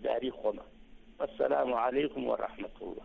گهداری خۆمە. والسلام عليكم ورحمة الله.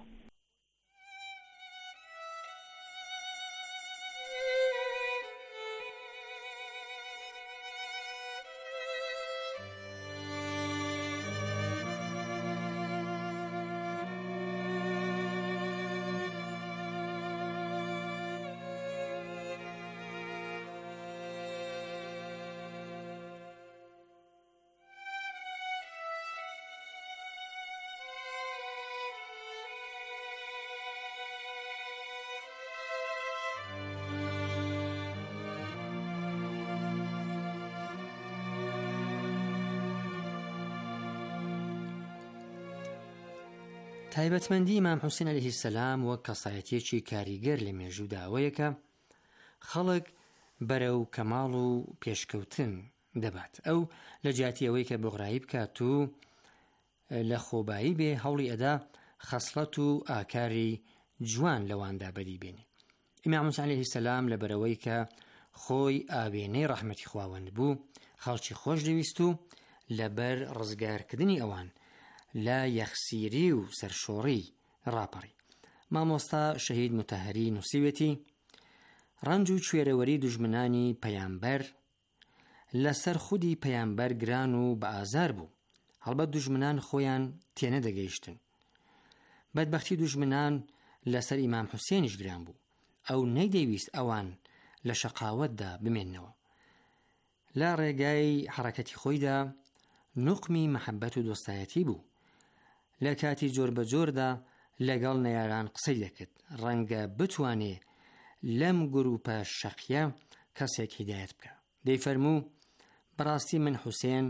تایبەتمەندی ئیمام حوسێن عەلەیهی سەلام وەک کەسایەتیەکی کاریگەر لە مێژوودا ئەوەیە کە خەڵک بەرەو کەماڵ و پێشکەوتن دەبات. ئەو لە جیاتی ئەوەی کە بغڕایی بکات و لە خۆبایی بێ هەوڵی ئەدا خەسڵەت و ئاکاری جوان لەواندا بەدی بێنێ. ئیمام حوسێن عەلەیهی سەلام لە بەرەوەی کە خۆی ئاوێنەی ڕەحمەتی خواوەند بوو خەڵکی خۆش دەویست و لەبەر ڕزگارکردنی ئەوان لە یەخسیری و سەرشۆڕی ڕاپەڕی. مامۆستا شەهید متەهەری نووسیوێتی ڕەنج و کوێرەوەری دوژمنانی پەیامبەر لەسەر خودی پەیامبەر گران و بە ئازار بوو. هەڵبەت دوژمنان خۆیان تێنە دەگەیشتن. بەدبەختی دوژمنان لەسەر ئیمام حوسێنیش گران بوو. ئەو نەیدەویست ئەوان لە شەقاوەتدا بمێننەوە. لە ڕێگای حرەکەتی خۆیدا نوقمی مەحەبەت و دۆستایەتی بوو. لە کاتی جۆر بە جۆردا لەگەڵ نەیاران قسەی دەکرد ڕەنگە بتوانێ لەم گروپە شەقیە کەسێک هیدایەت بکە. دەیفەرموو بەڕاستی من حوسێن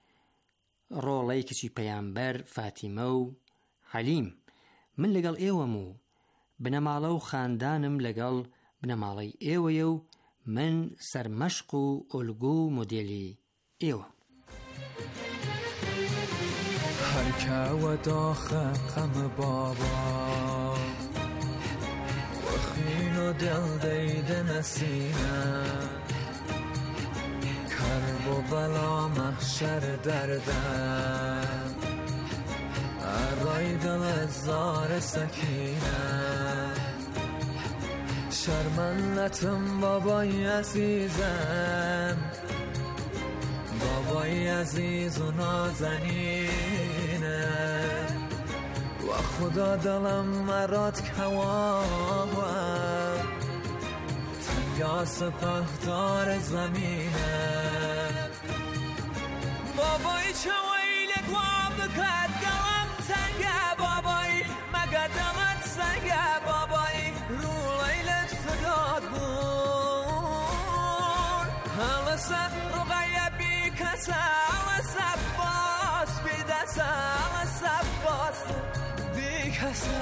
ڕۆڵەی کچی پەیامبەر فاتیمە و حەلیم من لەگەڵ ئێوەم و بنەماڵە و خاندانم لەگەڵ بنەماڵەی ئێوەیە و من سەرمەشق و ئۆلگو و مۆدێلی ئێوە. هەرکەوە داخە قەمە بابا وەخین و دڵ دەیدەنە سینە کەرب و بەڵا مەحشەر دەردە ئەڕای دڵت زارە سەکینە شەرمەلەتم بابای عەزیزم بابای عزیز و نازنینه و خدا دلم مرات کواوه تنیا سپهدار زمینه بابای چویلک وام بکد دلم تنگه بابای مگه دلت سنگه بابای رو لیلت فداد بون هلسه رو غیبی کسا باس بیدسا باس بیکسا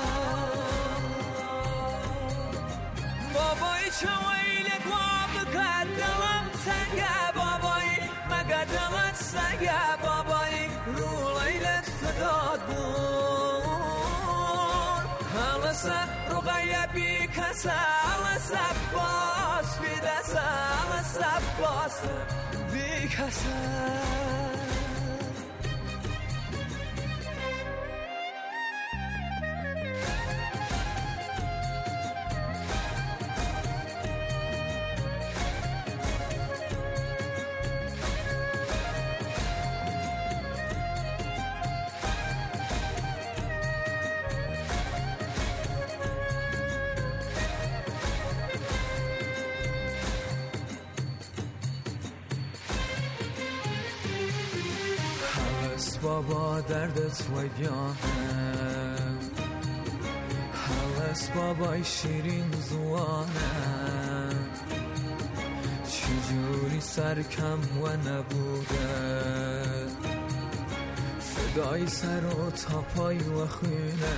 بابای چویلک وام بکد دلم تنگه بابای مگه دلت سنگه بابای رو لیلت فداد بون هلسه رو غیبی کسا باس بیدسا باس بیکسا بابا دردت وگانه حالس بابای شیرین زوانه چجوری سرکم و نبوده فدای سر و تاپای و خونه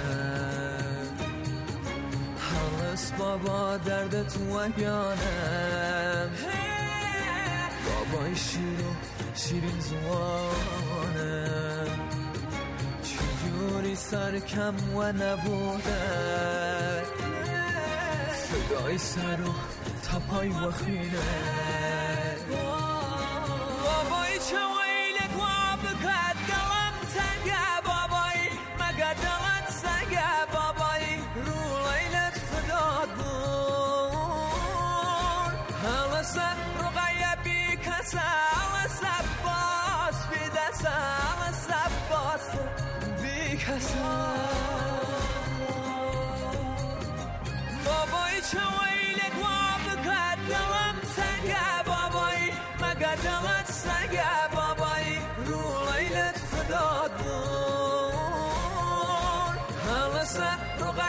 حالس بابا دردت وگانه بابای شیرین زوانه چجوری سرکم و نبوده فدای سر و تپای و خیره بابای چویلک وام بکد دلم تنگه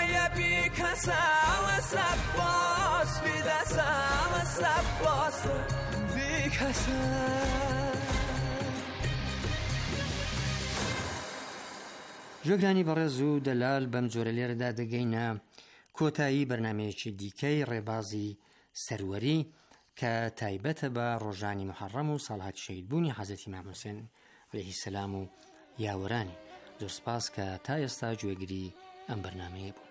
يا بيك سام سباس بدا سام سباس بيك سام. جۆگرانی بەڕێز و دەلال بەم جۆرە لێرەدا دەگەینە کۆتایی بەرنامەیەکی دیکەی ڕێبازی سەروەری کە تایبەتە بە ڕۆژانی محەڕەم و ساڵات شەیدبوونی حەزرەتی ئیمام حوسێن عەلەیهی سەلام و یاوەرانی. زۆر سپاس کە تا ئێستا گوێگری ئەم بەرنامەیە بوون.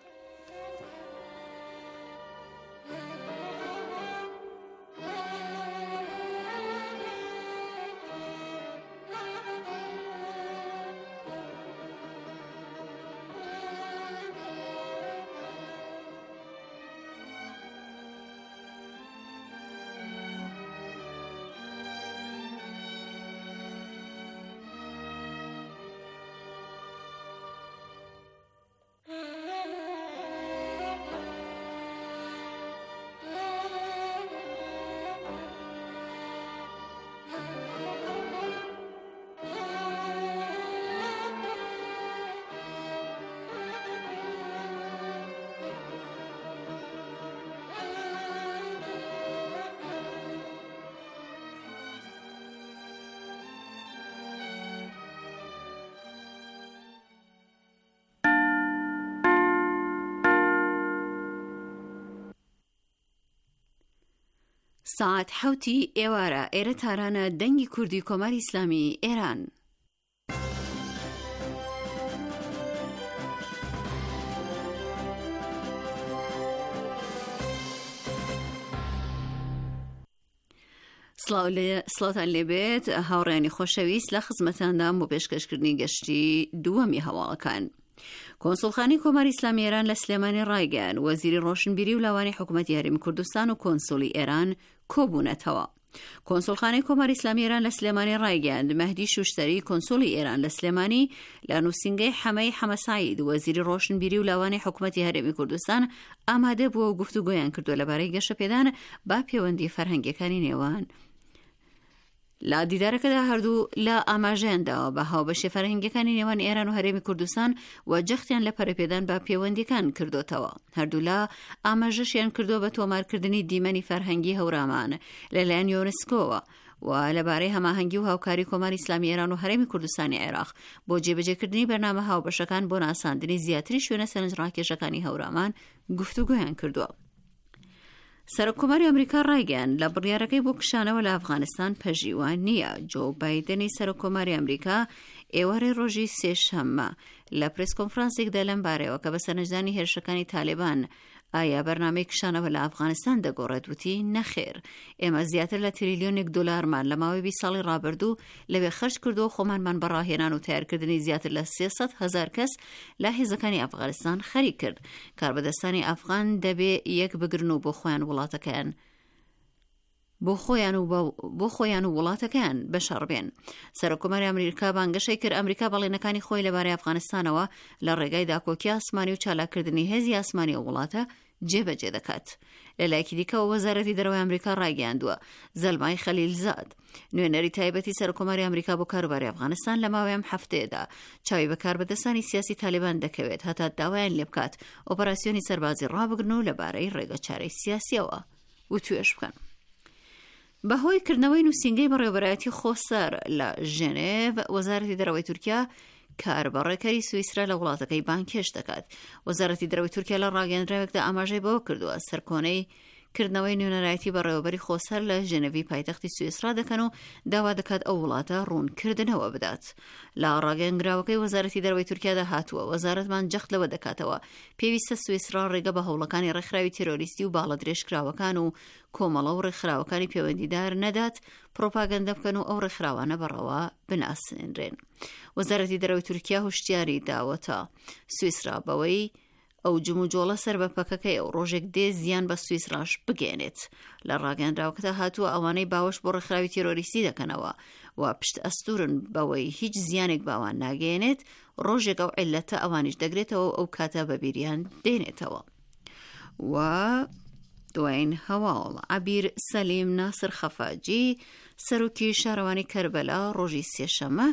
ساعت حوتی ئێوارە ئێرە تارانە دەنگی کوردی کۆماری ئیسلامی ئێران. سڵاتان لێبێت هاوڕێنی خۆشەویست لە خزمەتاندام بۆ پێشکەشکردنی گەشتی دووەمی هەواڵەکان. کۆنسوڵخانەی کۆماری ئیسلامی ئێران لە سلێمانی ڕایگەیاند وەزیری ڕۆشنبیری و لاوانی حکوومەتی هەرێمی کوردستان و کۆنسوڵی ئێران کۆبوونەتەوە. کۆنسوڵخانەی کۆماری ئیسلامی ئێران لە سلێمانی ڕایگەیاند مەهدی شوشتەری کۆنسوڵی ئێران لە سلێمانی لە نووسینگەی حەمەی حەمەساید وەزیری ڕۆشنبیری و لاوانی حکوومەتی هەرێمی کوردستان ئامادە بووە و گفتوگۆیان کردووە لەبارەی گەشەپێدان با پەیوەندی فەرهەنگیەکانی نێوان. لە دیدارەکەدا هەردوو لە ئاماژەیانداوە بە هاوبەشی فەرهەنگیەکانی نێوان ئێران و هەرێمی کوردستان و جەختیان لە پەرەپێدان بە پەیوەندیەکان کردوتەوە. هەردوو لە ئاماژەشیان کردووە بە تۆمارکردنی دیمەنی فەرهەنگی هەورامان لەلایەن یۆنسکۆوە و لەبارەی هەماهەنگی و هاوکاری کۆماری ئیسلامی ئێران و هەرێمی کوردستانی عێراق بۆ جێبەجێکردنی بەرنامە هاوبەشەکان بۆ ناساندنی زیاتری شوێنە سەرنجڕاکێشەکانی هەورامان گفتوگۆیان کردووە. سەرۆکۆماری ئەمریکا ڕایگەیاند لە بڕیارەکەی بۆ کشانەوە لە ئەفغانستان پەژیوان نییە. جۆ بایدنی سەرۆکۆماری ئەمریکا ئێوارەی ڕۆژی سێشەممە لە پرێس کۆنفرانسێکدا لەم بارەوە کە بە سەرنجدانی هێرشەکانی تالێبان ئایا بەرنامەی کشانەوە لە ئەفغانستان دەگۆڕێت وتی نەخێر، ئێمە زیاتر لە تریلیۆنێک دۆلارمان لە ماوەی 20 ساڵی ڕابردوو لەوێ خەرج کردو و خۆمانمان بەڕاهێنان و تیارکردنی زیاتر لە 300,000 کەس لە هێزەکانی ئەفغانستان خەریک کرد. کاربەدەستانی ئەفغان دەبێ یەک بگرن و بۆ خۆیان وڵاتەکەیان بۆ خۆیان و وڵاتەکەیان بەشەڕبێن. سەرۆکۆماری ئەمریکا بانگەشەی کرد ئەمریکا بەڵێنەکانی خۆی لەبارەی ئەفغانستانەوە لە ڕێگای داکۆکی ئاسمانی و چالاکردنی هێزی ئاسمانی و وڵاتە جێبەجێ دەکات. لەلایەکی دیکەوە وەزارەتی دەرەوەی ئەمریکا ڕایگەیاندووە زەلمای خەلیلزاد نوێنەری تایبەتی سەرۆکۆماری ئەمریکا بۆ کاروباری ئەفغانستان لە ماوەی ئەم هەفتەیەدا چاوی بە کاربەدەستانی سیاسی تالیبان دەکەوێت هەتا داوایان لێ بکات ئۆپەراسیۆنی سەربازی ڕابگرن و لەبارەی ڕێگە چارەی سیاسیەوە و توێش بکەن. بەهۆی کردنەوەی نووسینگەی بەڕێوەبەرایەتی خۆسەر لە ژێنێڤ وەزارەتی دەرەوەی تورکیا کاربەڕێکەری سویسرا لە وڵاتەکەی بانکێش دەکات. وەزارەتی دەرەوەی تورکیا لە ڕاگەیاندراوێکدا ئاماژەی بەوە کردووە سەرکۆنەی کردنەوەی نوێنەرایەتی بەڕێوەبەری خۆسەر لە ژێنێڤی پایتەختی سویسرا دەکەن و داوا دەکات ئەو وڵاتە ڕوونکردنەوە بدات. لە ڕاگەیاندراوەکەی وەزارەتی دەرەوەی تورکیادا هاتووە وەزارەتمان جەخت لەوە دەکاتەوە پێویستە سویسرا ڕێگە بە هەوڵەکانی ڕێکخراوی تیرۆریستی و باڵە درێژکراوەکان و کۆمەڵە و ڕێکخراوەکانی پەیوەندیدار نەدات پرۆپاگەندە بکەن و ئەو ڕێکخراوانە بەڕەوە بناسێنرێن. وەزارەتی دەرەوەی تورکیا هوشیاری داوەتە سویسرا بەوەی ئەو جموجۆڵە سەر بەپەکەکەی ئەو ڕۆژێک دێ زیان بە سویسراش بگێنێت. لە ڕاگەیاندراوەکەدا هاتووە ئەوانەی باوەش بۆ ڕێکخراوی تیرۆریستی دەکەنەوە و پشت ئەستورن بەوەی هیچ زیانێک باوان ناگەێنێت ڕۆژێک ئەو عیلەتە ئەوانیش دەگرێتەوە ئەو کاتە بەبیریان دێنێتەوە. و دوایین هەواڵ عەبیر سەلیم ناسر خەفاجی سەرۆکی شارەوانی کەربەلا ڕۆژی سێشەممە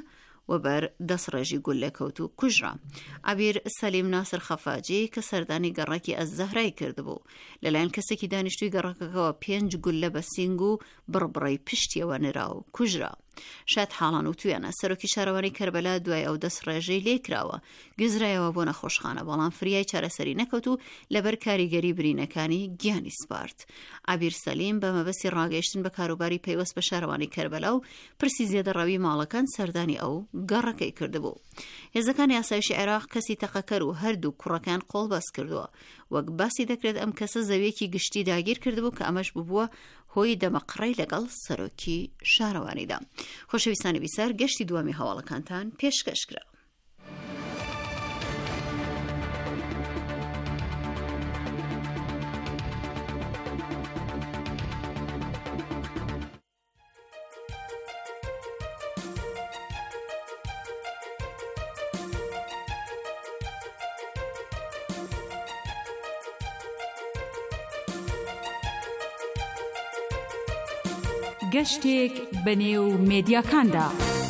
و بەر دەسڕێژی گولەکەوت و کوژرا. عبیر سەلیم ناسر خەفاجی کە سەردانی گەڕێکی ئەزەهرای کردبوو لەلایەن کەسێکی دانیشتووی گەڕەکەکەوە 5 گولە بە سینگ و بڕبڕی پشتیەوە نرا و کوژرا. شاد حاڵان و تویانە سەرۆکی شارەوانی کەربەلا دوای ئەو دەسڕێژەی لێکراوە گزرایەوە بۆ نەخۆشخانە، بەڵام فریای چارەسەری نەکەوت و لەبەر کاریگەری برینەکانی گیانی سپارت. عبیر سەلیم بە مەبەستی ڕاگەیشتن بە کاروباری پەیوەست بە شارەوانی کەربەلا و پرسی زیێدەڕەوی ماڵەکان سەردانی ئەو گەڕەکەی کردبوو. هێزەکانی ئاسایشی عێراق کەسی تەقەکەر و هەردوو کوڕەکان قۆڵبەست کردووە. وەک باسی دەکرێت ئەم کەسە زەویەکی گشتی داگیر کردبوو کە ئەمەش ببووە هۆی دەمەقڕەی لەگەڵ سەرۆکی شارەوانیدا. خۆشەویستانی بیسار، گەشتی دووەمی هەواڵەکانتان پێشکەشکرا. گەشتێک بەنێو مێدیاکاندا.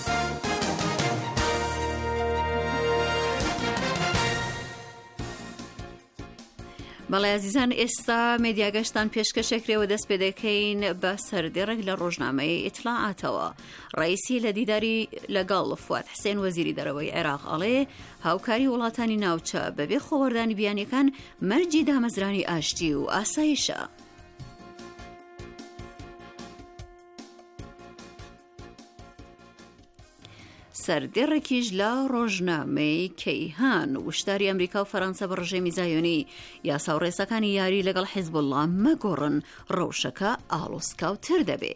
بەڵێ عزیزان، ئێستا مێدیاگەشتان پێشکەشێکرێەوە دەست پێ دەکەین بە سەردێڕێک لە ڕۆژنامەی ئیتلاعاتەوە. ڕئیسی لە دیداری لەگەڵ فواد حسێن وەزیری دەرەوەی عێراق ئەڵێ هاوکاری وڵاتانی ناوچە بەبێ خۆوەردانی بیانیەکان مەرجی دامەزرانی ئاشتی و ئاسایشە. سەردێڕێکیش لە ڕۆژنامەی کەیهان وشداری ئەمریکا و فەڕەنسا بە ڕژێمی زایۆنی یاسا و ڕێسەکانی یاری لەگەڵ حیزبوڵڵا مەگۆڕن، ڕەوشەکە ئاڵۆسکاوتر دەبێ.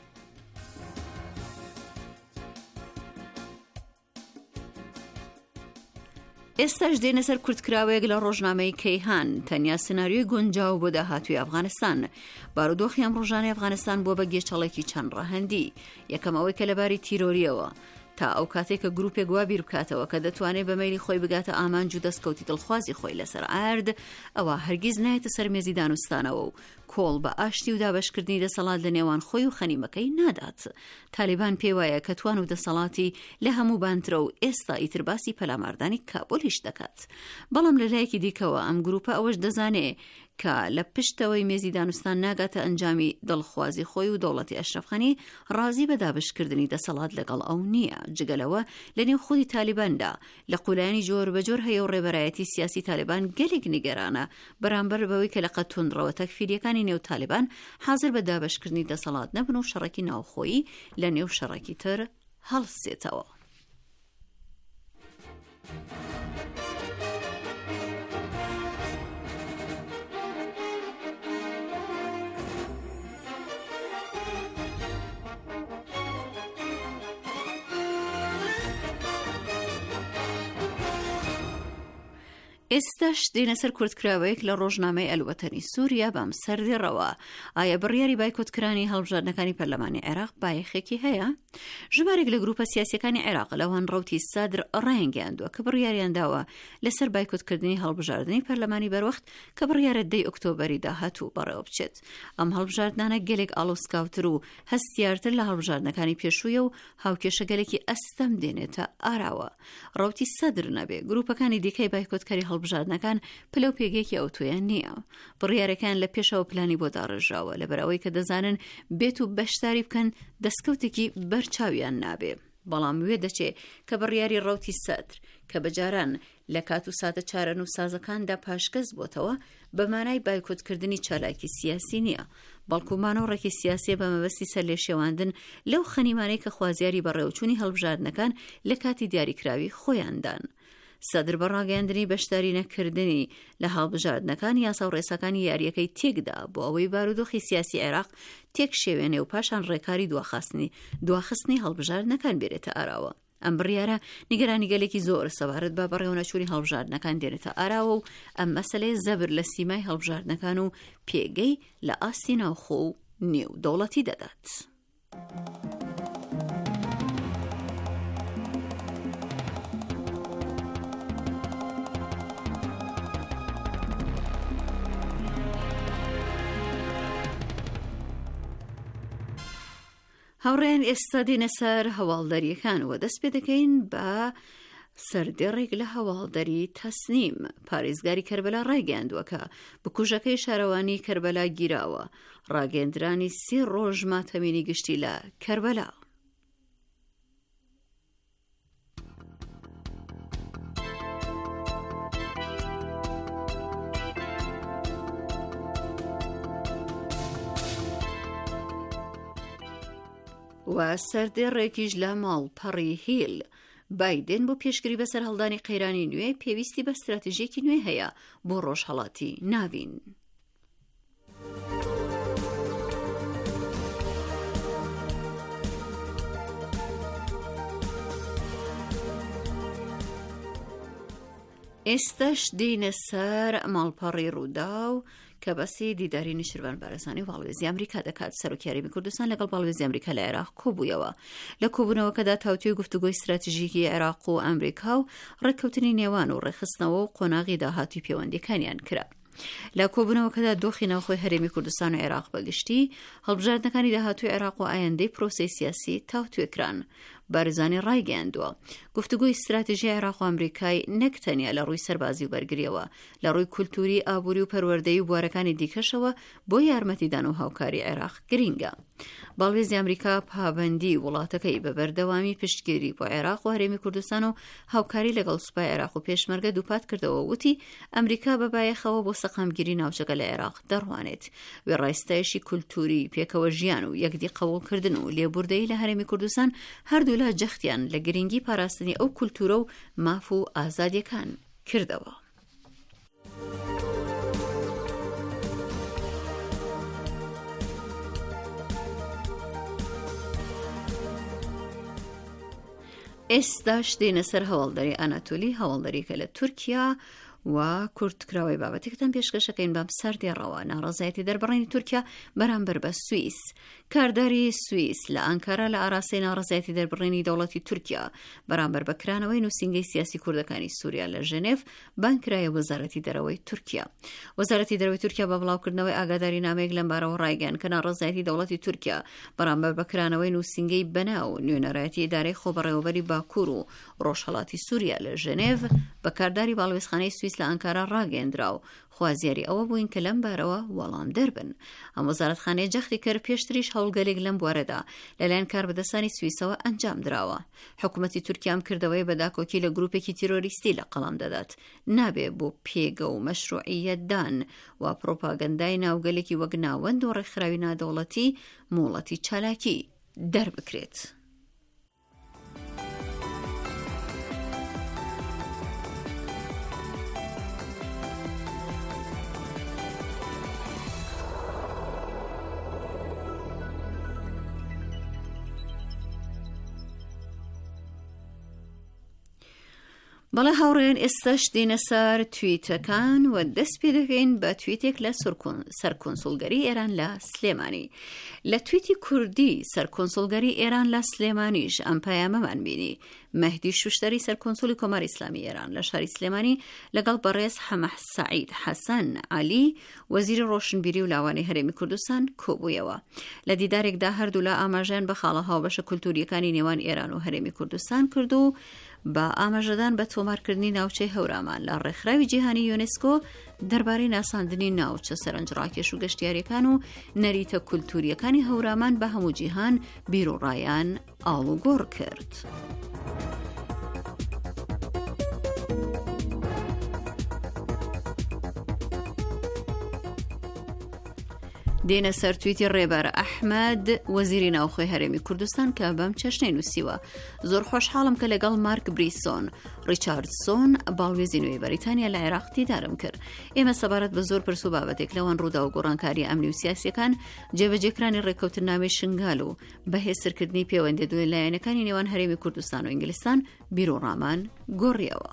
ئێستاش دێنە سەر کورتکراوەیەک لە ڕۆژنامەی کەیهان، تەنیا سناریۆی گونجاو بۆ داهاتووی ئەفغانستان. بارودۆخی ئەم ڕۆژانەی ئەفغانستان بووە بە گێچەڵێکی چەند ڕەهەندی. یەکەم ئەوەی کە لەباری تیرۆریەوە تا ئەو کاتێک کە گروپێک وا بیر بکاتەوە کە دەتوانێت بە مەیلی خۆی بگاتە ئامانج و دەستکەوتی دڵخوازی خۆی لەسەر ئارد، ئەوە هەرگیز نایەتە سەر مێزی دانوستانەوە و کۆڵ بە ئاشتی و دابەشکردنی دەسەڵات لە نێوان خۆی و خەنیمەکەی نادات. تالیبان پێی وایە کە توان و دەسەڵاتی لە هەموو بانترە و ئێستا ئیتر باسی پەلاماردانی کابولیش دەکات. بەڵام لە لایەکی دیکەوە ئەم گروپە ئەوەش دەزانێ کە لە پشتەوەی مێزی دانوستان ناگاتە ئەنجامی دڵخوازی خۆی و دەوڵەتی ئەشرەفخانی ڕازی بە دابشکردنی دەسەڵات لەگەڵ ئەو نییە. جگەلەوە لە نێو خودی تالیباندا لە قولانی جۆر بەجۆر هەیە و ڕێبەرایەتی سیاسی تالیبان گەلێک نیگەرانە بەرامبەر بەوەی کە لە قەت توندڕەوە تەکفیریەکانی نێو تالیبان حاضر بە دابشکردنی دەسەڵات نەبن و شەڕێکی ناوخۆیی لە نێو شەڕێکی تر هەڵسێتەوە. ئێستاش دێنە سەر کورتکراوەیەک لە ڕۆژنامەی ئەلوەتەنی سووریا بەم سەردێڕەوە. ئایا بڕیاری بایکۆتکرانی هەڵبژاردنەکانی پەرلەمانی عێراق بایەخێکی هەیە؟ ژمارێک لە گروپە سیاسیەکانی عێراق لەوان ڕەوتی سادر ڕایانگەیاندووە کە بڕیاریان داوە لەسەر بایکۆتکردنی هەڵبژاردننی پەرلەمانی بەروەخت کە بڕیارە 10 ئۆکتۆبەری داهاتوو بەڕێوە بچێت. ئەم هەڵبژاردنانە گەلێک ئاڵۆسکاوتر و هەستیارتر لە هەڵبژاردنەکانی پێشوویە و هاوکێشە گەلێکی ئەستەم دێنێتە ئاراوە. ڕەوتی سادر نەبێ گروپەکانی دیکەی بایکۆتکاری هەڵبژاردنەکان پلە و پێگەیەکی ئەوتۆیان نییە. بڕیارەکان لە پێشەوە پلانی بۆ داڕژاوە لەبەرەوەی کە دەزانن بێت و بەشداری بکەن دەستکەوتێکی بەرچاویان نابێ. بەڵام وێ دەچێ کە بڕیاری ڕەوتی سەدر کە بەجاران لە کات و ساتە چارەن و سازەکاندا پاشکەس بۆتەوە بە مانای بایکۆتکردنی چالاکی سیاسی نییە، بەڵکو مانەوڕێکی سیاسی بە مەبەستی سەر لێشێواندن لەو خەنیمانەی کە خوازیاری بەڕێوەچوونی هەڵبژاردنەکان لە کاتی دیاریکراوی خۆیاندان. سەدر بە ڕاگەاندنی بەشداری نەکردنی لە هەڵبژاردنەکان یاسا و ڕێسەکانی یاریەکەی تێکدا بۆ ئەوەی بارودۆخی سیاسی عێراق تێک شێوێنێ و پاشان ڕێکاری دواخستنی هەڵبژاردنەکان بێرێتە ئاراوە. ئەم بڕیارە نیگەرانی گەلێکی زۆر سەبارەت بە بەڕێوەچوونی هەڵبژاردنەکان دێنێتە ئاراوە و ئەم مەسەلەی زەبر لە سیمای هەڵبژاردنەکان و پێگەی لە ئاستی ناوخۆ و نێو دەوڵەتی دەدات. هاوڕێن ئێستا دێنە سەر هەواڵدەریەکان و دەست پێ دەکەین بە سەردێڕێک لە هەواڵدەری تەسنیم. پارێزگاری کەربەلا ڕایگەیاندووە کە بکوژەکەی شارەوانی کەربەلا گیراوە. ڕاگەیاندرانی 30 ڕۆژ ماتەمینی گشتی لە کەربەلا. و سەردێڕێکیش لە ماڵپەڕی هیل. بایدن بۆ پێشگری بەسەر هەڵدانی قەیرانی نوێ پێویستی بە استراتیژیەکی نوێ هەیە بۆ ڕۆژهەڵاتی ناوین. ئێستاش دێنە سەر ماڵپەڕی ڕووداو کە بەسی دیداری نیشتیروان بارەزانی و باڵێزی ئەمریکا دەکات. سەرۆکی یاریمی کوردستان لەگەڵ باڵێزی ئەمریکا لە عێراق کۆبوویەوە. لە کۆبوونەوەکەدا تاوتوی گفتوگۆی استراتیژیکی عێراق و ئەمریکا و ڕێککەوتنی نێوان و ڕێخستنەوە و قۆناغی داهاتوی پەیوەندیەکانیان کرا. لە کۆبوونەوەکەدا دۆخی ناوخۆی هەرێمی کوردستان و عێراق بەگشتی هەڵبژاردنەکانی داهاتوی عێراق و ئایندەی پرۆسەی سیاسی تاوتوێکران. بارزانی ڕایگەیاندووە گفتوگۆی استراتیژی عێراق و ئەمریکای نەک تەنیا لە ڕووی سەربازی و بەرگریەوە، لە ڕووی کولتوری، ئابووری و پەروەردەیی و بوارەکانی دیکەشەوە بۆ یارمەتیدان و هاوکاری عێراق گرینگە. باڵێزی ئەمریکا پابەندی وڵاتەکەی بە بەردەوامی پشتگیری بۆ عێراق و هەرێمی کوردستان و هاوکاری لەگەڵ سوپای عێراق و پێشمەرگە دووپات کردەوە. وتی ئەمریکا بەبایەخەوە بۆ سەقامگیری ناوچەکە لە عێراق دەڕوانێت. وێڕایستایشی کولتوری، پێکەوە ژیان و یەکدی قبوڵکردن و لێبوردەیی لە هەرێمی کوردستان هەردوو لا جەختیان لە گرنگی پاراستنی ئەو کولتورە و ماف و ئازادیەکان کردەوە. ئێستاش دێنە سەر هەواڵدەری ئەناتۆلی، هەواڵدەریەکە لە تورکیا و کورتکراوی بابەتێکتان پێشکەشەکەین بەم سەردێڕەوە. ناڕەزایەتی دەربڕینی تورکیا بەرامبەر بە سوئیس. کارداری سوئیس لە ئەنکارا لە ئاراستەی ناڕەزایەتی دەربڕینی دەوڵەتی تورکیا بەرامبەر بەکرانەوەی نووسینگەی سیاسی کوردەکانی سووریا لە ژنێف بانکرایە وەزارەتی دەرەوەی تورکیا. وەزارەتی دەرەوەی تورکیا بە بڵاوکردنەوەی ئاگاداری نامەیەک لەم بارەوە ڕایگەیاند کە ناڕەزایەتی دەوڵەتی تورکیا بەرامبەر بەکرانەوەی نووسینگەی بەناو نوێنەرایەتی ئیدارەی خۆبەڕێوەبەری باکوور و ڕۆژهەڵاتی سووریا لە ژنێف بە کارداری باڵوێزخانەی سوئیس لە ئەنکارا ڕاگەیاندرا و خوازیاری ئەوە بووین کە لەم بارەوە وەڵام دەربن. ئەم وەزارەتخانەیە جەختی کرد پێشتریش هەوڵگەلێک لەم بوارەدا لەلایەن کاربەدەستانی سوئیسەوە ئەنجام درراوە. حکوومەتی تورکیام کردەوەی بەداکۆکی لە گروپێکی تیرۆریستی لە قەڵام دەدات. نابێ بۆ پێگە و مەشروعیەتدان و پرۆپاگەندای ناوگەلێکی وەک ناوەند و ڕێکخراوی نادەوڵەتی موڵەتی چالاکی دەربکرێت. بەڵێ هاوڕێن ئێستاش دێنە سەر تویتەکان و دەست پێ دەکەین بە تویتێک لە سەرکۆنسوڵگەری ئێران لە سلێمانی. لە تویتی کوردی سەرکۆنسوڵگەری ئێران لە سلێمانیش ئەم پەیامەمان بینی. مەهدی شوشتەری سەرکۆنسوڵی کۆماری ئیسلامی ئێران لە شاری سلێمانی لەگەڵ بەڕێز حەمەح سەعید حەسەن عەلی وەزیری ڕۆشنبیری و لاوانی هەرێمی کوردستان کۆبوویەوە. لە دیدارێکدا هەردوو لا ئاماژیان بە خاڵە هاوبەشە کولتوریەکانی نێوان ئێران و هەرێمی کوردستان کرد و بە ئاماژەدان بە تۆمارکردنی ناوچەی هەورامان لە ڕێکخراوی جیهانی یونسکۆ دەربارەی ناساندنی ناوچە سەرنجڕاکێش و گەشتیاریەکان و نەریتە کولتوریەکانی هەورامان بە هەموو جیهان بیرۆڕایان ئاڵوگۆڕ کرد. دێنە سەر تویتی ڕێبەر ئەحمەد وەزیری ناوخۆی هەرێمی کوردستان کە بەم چەشنەی نووسیوە. زۆر خۆشحاڵم کە لەگەڵ مارک بریسۆن ریچاردسۆن باڵوێزی نوێی بەریتانیا لە عێراق دیدارم کرد. ئێمە سەبارەت بە زۆر پرس و بابەتێک لەوان ڕوودا و گۆڕانکاری ئەمنی و سیاسیەکان جێبەجێکرانی ڕێککەوتنامەی شنگال و بەهێزترکردنی پەیوەندی دوێ لایەنەکانی نێوان هەرێمی کوردستان و ئینگلیستان بیرۆڕامان گۆڕیەوە.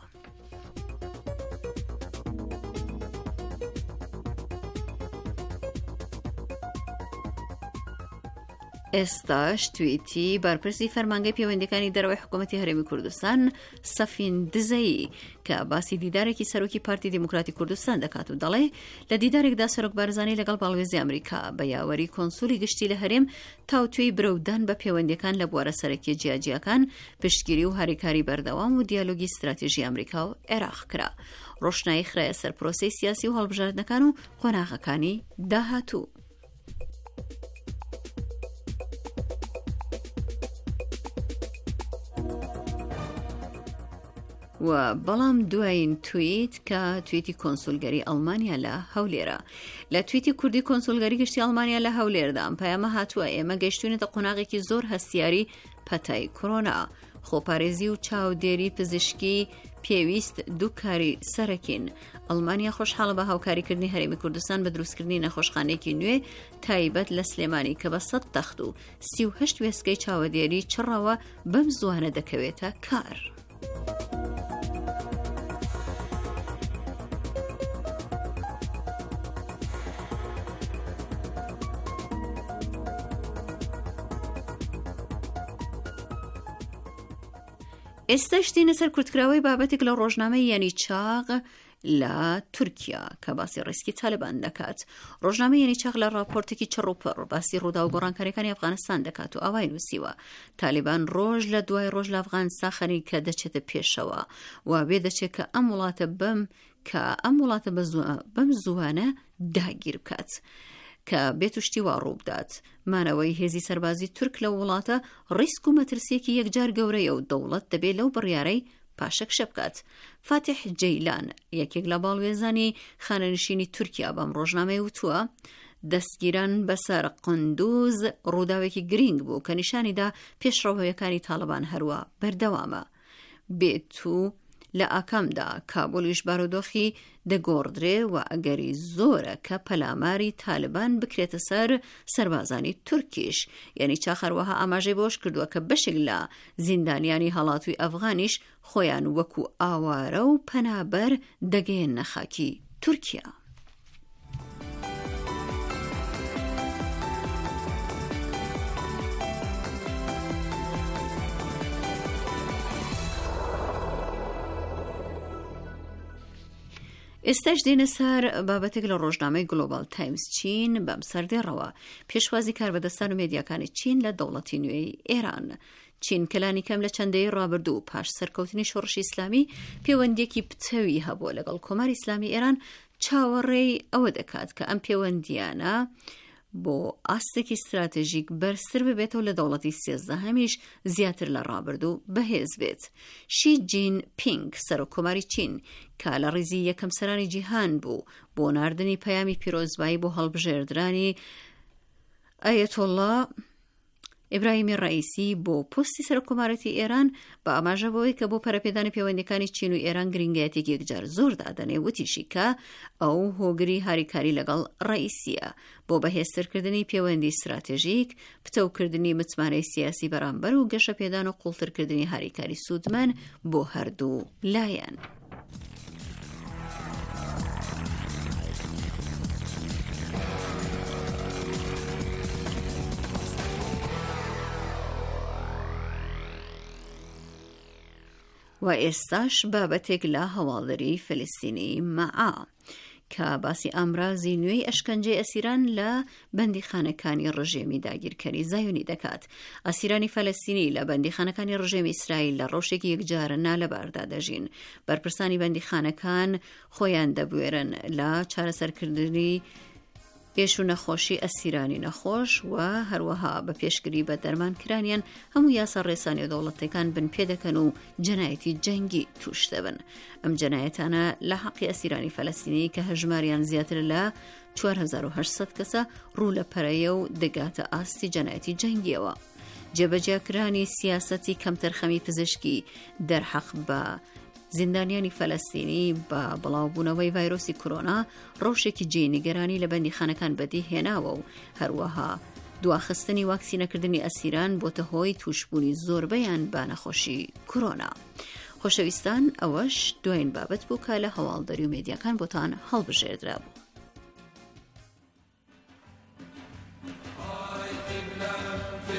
ئێستاش تویتی بارپرسی فەرمانگەی پەیوەندیەکانی دەرەوەی حکوومەتی هەرێمی کوردستان سەفین دزەیی کە باسی دیدارێکی سەرۆکی پارتی دیموکراتی کوردستان دەکات و دەڵێ لە دیدارێکدا سەرۆک بارزانانی لەگەڵ باڵوێزی ئەمریکا بە یاوەری کۆنسولی گشتی لە هەرێم تاوتوێی برەودان بە پەیوەندیەکان لە بوارە سەرەکی جیاجیەکان پشتگیری و هاریکاری بەردەوام و دیالۆگی استراتیژی ئەمریکا و عێراق کرا. ڕۆشنایی خرایە سەر پرۆسەی سیاسی و هەڵبژاردنەکان و قۆناغەکانی داهاتوو. و بەڵام دوایین تویت کە تویتی کۆنسولگەری ئەڵمانیا لە هەولێرە. لە تویتی کوردی کۆنسولگەری گشتی ئەڵمانیا لە هەولێردا ئەم پەیامە هاتووە: ئێمە گەیشتوونەتە قۆناغێکی زۆر هەستیاری پەتای کۆرۆنا. خۆپارێزی و چاودێری پزیشکی پێویست دوو کاری سەرەکین. ئەڵمانیا خۆشحاڵە بە هاوکاریکردنی هەرێمی کوردستان بە دروستکردنی نەخۆشخانەیەکی نوێ تایبەت لە سلێمانی کە بە 100 تەخت و 38 وێستگەی چاودێری چڕەوە بەم زوانە دەکەوێتە کار. ئێستاش دێنە سەر کورتکراوەی بابەتێک لە ڕۆژنامەی یانی چاغ لە تورکیا کە باسی ڕێسکی تالبان دەکات. ڕۆژنامەی یانی چاغ لە راپۆرتێکی چڕوپڕ باسی ڕوودا و گۆڕانکاریەکانی ئەفغانستان دەکات و ئاوای نووسیوە: تالیبان ڕۆژ لە دوای ڕۆژ لە ئەفغانستان خەریکە دەچێتە پێشەوە و بێ دەچێت کە ئەم وڵاتە بەم زوانە داگیر بکات کە بێت و شتی وا ڕوو بدات. مانەوەی هێزی سەربازی تورک لە وڵاتە ڕیسک و مەترسیەکی یەکجار گەورەیە و دەوڵەت دەبێت لەو بڕیارەی پاشەکشە بکات. فاتح جەیلان یەکێک لە باڵوێزانی خانەنشینی تورکیا بەم ڕۆژنامەی وتووە: دەستگیران بەسەر قندوز ڕووداوێکی گرنگ بوو کە نیشانیدا پێشڕەوەیەکانی تاڵبان هەروە بەردەوامە. بێت و لە ئاکامدا کابولیش بارودۆخی دەگۆڕدرێ و ئەگەری زۆرە کە پەلاماری تالبان بکرێتە سەر سەربازانی تورکیش. یعنی چاخەروەها ئاماژەی بۆش کردووە کە بەشێک لە زیندانیانی هەڵاتوی ئەفغانیش خۆیان وەکو ئاوارە و پەنابەر دەگەیەنە خاکی تورکیا. ئێستاش دێنە سەر بابەتێک لە ڕۆژنامەی گلۆبال تایمز چین بەم سەردێڕەوە: پێشوازی کاربەدەستان و مێدیاکانی چین لە دەوڵەتی نوێی ئێران. چین کەلانی کەم لە چەندەی ڕابردوو پاش سەرکەوتنی شۆڕشی ئیسلامی پەیوەندیەکی پتەوی هەبووە لەگەڵ کۆماری ئیسلامی ئێران. چاوەڕێی ئەوە دەکات کە ئەم پەیوەندیانە بۆ ئاستێکی استراتێژیک بەرزتر ببێتەوە لە دەوڵەتی 13هەمیش زیاتر لە ڕابردوو بەهێز بێت. شی جین پینگ سەرۆکۆماری چین کە لە ڕیزی یەکەم سەرانی جیهان بوو بۆ ناردنی پەیامی پیرۆزبایی بۆ هەڵبژێردرانی ئایەتۆڵڵا ئیبراهیمی ڕئیسی بۆ پۆستی سەرۆکۆمارەتی ئێران بە ئاماژەبەوەی کە بۆ پەرەپێدانی پەیوەندیەکانی چین و ئێران گرنگایەتێکی یەکجار زۆر دادەنێ وتیشی کە ئەو هۆگری هاریکاری لەگەڵ ڕئیسیە بۆ بەهێزترکردنی پەیوەندی استراتێژیک، پتەوکردنی متمانەی سیاسی بەرامبەر و گەشەپێدان و قوڵترکردنی هاریکاری سوودمەن بۆ هەردوو لایەن. و ئێستاش بابەتێک لە هەواڵدەری فەلەستینی مەعا کە باسی ئامرازی نوێی ئەشکەنجەی ئەسیران لە بەندیخانەکانی ڕژێمی داگیرکەری زایۆنی دەکات. ئەسیرانی فەلەستینی لە بەندیخانەکانی ڕژێمی ئیسرائیل لە ڕۆژێکی یەکجارە نالەباردا دەژین. بەرپرسانی بەندیخانەکان خۆیان دەبوێرن لە چارەسەرکردنی پێش و نەخۆشی ئەسیرانی نەخۆش و هەروەها بە پێشگیری بە دەرمانکرانیان هەموو یاسا ڕێسانی دەوڵەتەکان بن پێ دەکەن و جەنایەتی جەنگی توش دەبن. ئەم جەنایەتانە لە حەقی ئەسیرانی فەلەستینی کە هەژماریان زیاتر لە 4800 کەسە ڕوو لە پەرەیە و دەگاتە ئاستی جەنایەتی جەنگیەوە. جێبەجێکرانی سیاسەتی کەمتەرخەمی پزیشکی دەرحەق بە زیندانیانی فەلەستینی بە بڵاوبوونەوەی ڤایرۆسی کۆرۆنا ڕۆژێکی جێنیگەرانی لە بەندیخانەکان بەدی هێناوە و هەروەها دواخستنی واکسینەکردنی ئەسیران بۆتە هۆی توشبوونی زۆربەیان بە نەخۆشی کۆرۆنا. خۆشەویستان، ئەوەش دوایین بابەت بوو کە لە هەواڵدەری و مێدیاکان بۆتان هەڵبژێردرا بوو. في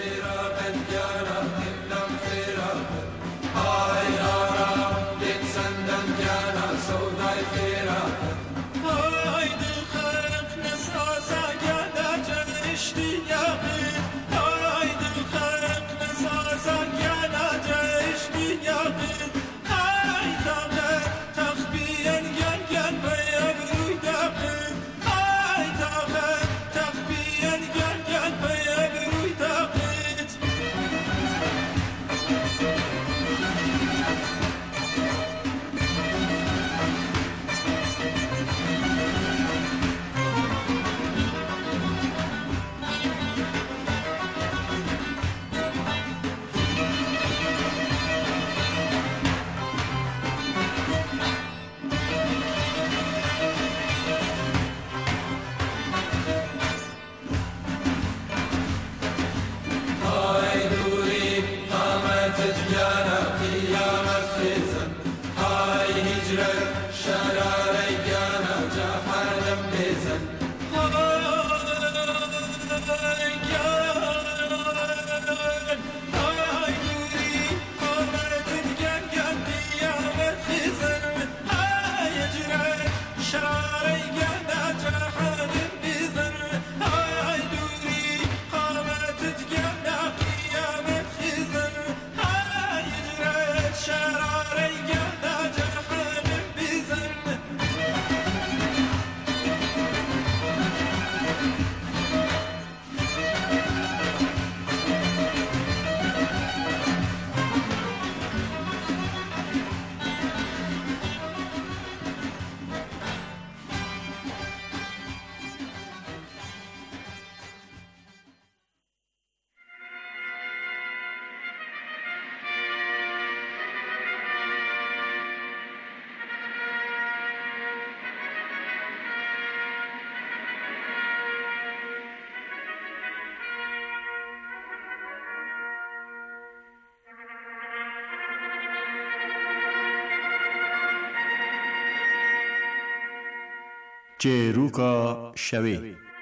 يجرك شراري كان جحرم بزن چێروکە شەوێ.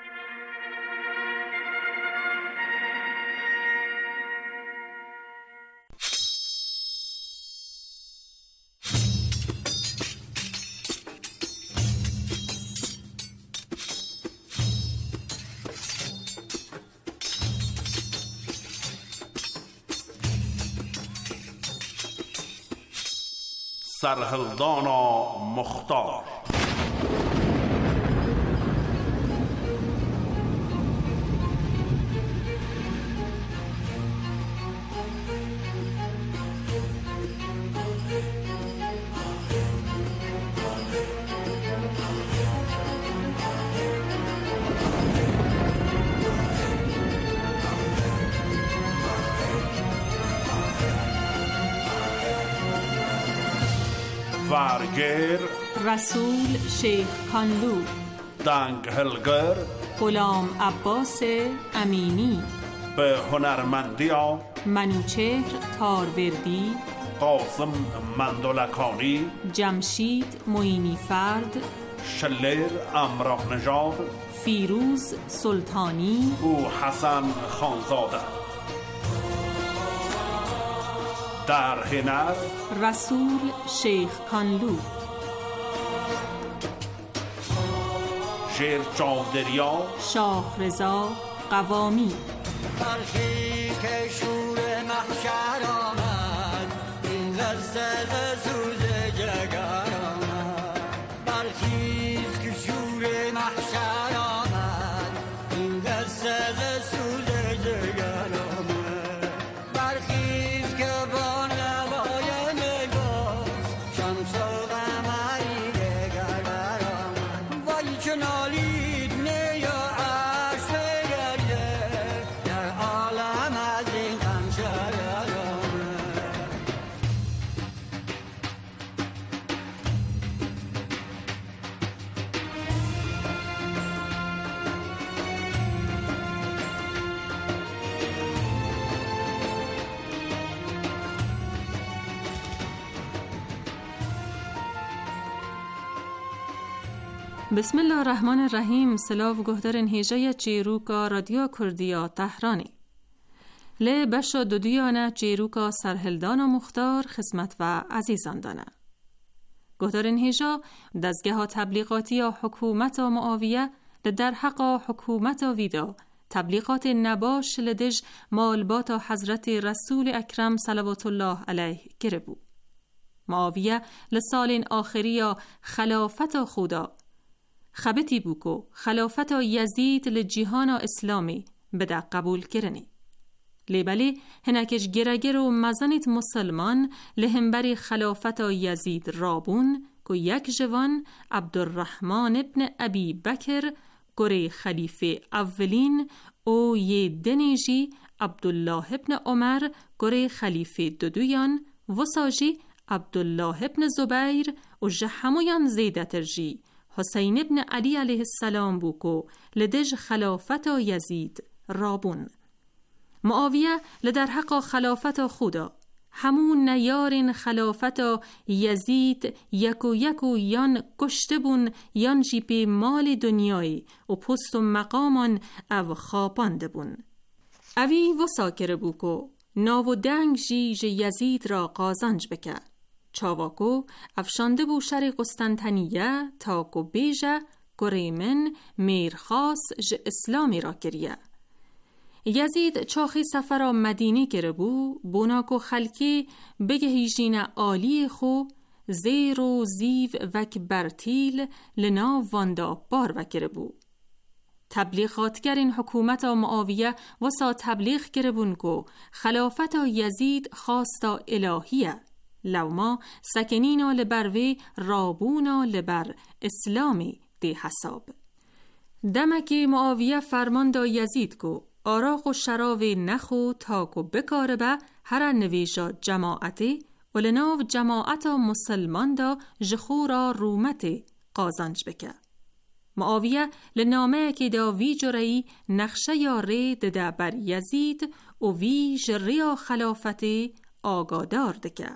سرهلدانا مختار. وارگر رسول شیخ کانلو، دنگ هلگر غلام عباس امینی، به هنرمندی منوچهر تاروردی، قاسم مندلکانی، جمشید معینی فرد، شلر امراه نژاد، فیروز سلطانی او حسن خانزاده. در هنر رسول شیخ کانلو، شیر چاودریا شاه رضا قوامی. برخی که شور محشر آمد، این دسته سوز جگر آمد. برخیز که شور محشر آمد، این دسته سوز جگر آمد. برخیز که با نوای نگاز شمس و قمری دگر برآمد. وای چه نالید نی و عرش بگرده، در عالم از این غم شرر آمد. بسم الله الرحمن الرحیم. سلاو گهدرن هیجای چیروکا رادیو کردیا تهرانی. لی بشا دودیانه چیروکا سرهلدان و مختار خدمت و عزیزان دانه. گهدرن هیجا دزگه ها تبلیغاتی ها حکومت و معاویه در حق حکومت و ویدا تبلیغات نباش لدج مالبات حضرت رسول اکرم صلوات الله علیه گره بو. معاویه لسالین آخری یا خلافت خدا خبتی بوکو خلافت یزید لجیهان اسلامی بده قبول کرنی. لیبلی هنکش گرگر و مزنیت مسلمان لهمبری خلافت یزید رابون که یک جوان عبدالرحمن ابن ابی بکر گره خلیفه اولین او یه دنیجی عبدالله ابن عمر گره خلیفه دودویان وساجی عبدالله ابن زبیر و جحمویان زیدترجی حسین ابن علی علیه السلام بوکو لدج خلافت یزید رابون. معاویه لدر حق خلافت خدا همون نیارین خلافتا یزید یکو یان کشته بون یان جیپی مال دنیای و پست و مقامان او خاپانده بون. اوی و ساکر بوکو ناو و دنگ جی یزید را قازنج بکه. چاواکو افشانده بو شر قسطنطنیه تا کو بیجه گریمن میرخاص ج اسلامی را کریه. یزید چاخی سفر مدینی گره بو بوناکو خلکی بگه هیجین عالی خو زیر و زیو وک برتیل لنا واندا بار وکره بو. تبلیغاتگرین حکومت معاویه وسا تبلیغ گره بون کو خلافت یزید خواستا الهیه لوما سکنینا لبروی رابونا لبر اسلامی دی حساب. دمکی معاویه فرمان دا یزید کو آراغ و شراوی نخو تاکو بکاره به هر نویشا جماعتی ولناو جماعتا مسلمان دا جخورا رومتی قازنج بکه. معاویه لنامه که دا وی جرعی نقشه یا ری دده بر یزید و وی جریا خلافتی آگادار دکه.